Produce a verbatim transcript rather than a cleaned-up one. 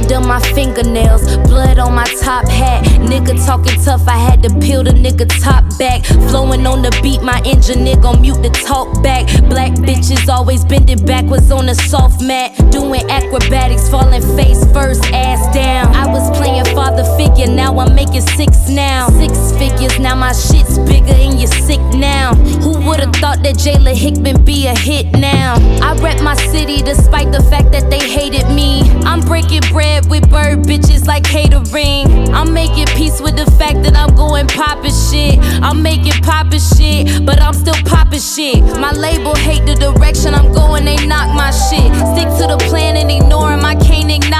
under my fingernails, blood on my top hat. Nigga talking tough, I had to peel the nigga top back. Flowing on the beat, my engine nigga mute the talk back. Black bitches always bending backwards on the soft mat, doing acrobatics, falling face first, ass down. I was playing father figure, now I'm making six now. Six figures, now my shit's bigger and you're sick now. Who would've thought that Jayla Hickman be a hit now? I rep my city despite the fact that they hated me. I'm breaking bread with bird bitches like catering. I'm making peace with the fact that I'm going poppin' shit. I'm making poppin' shit, but I'm still poppin' shit. My label hate the direction I'm going, they knock my shit. Stick to the plan and ignore 'em, I can't ignore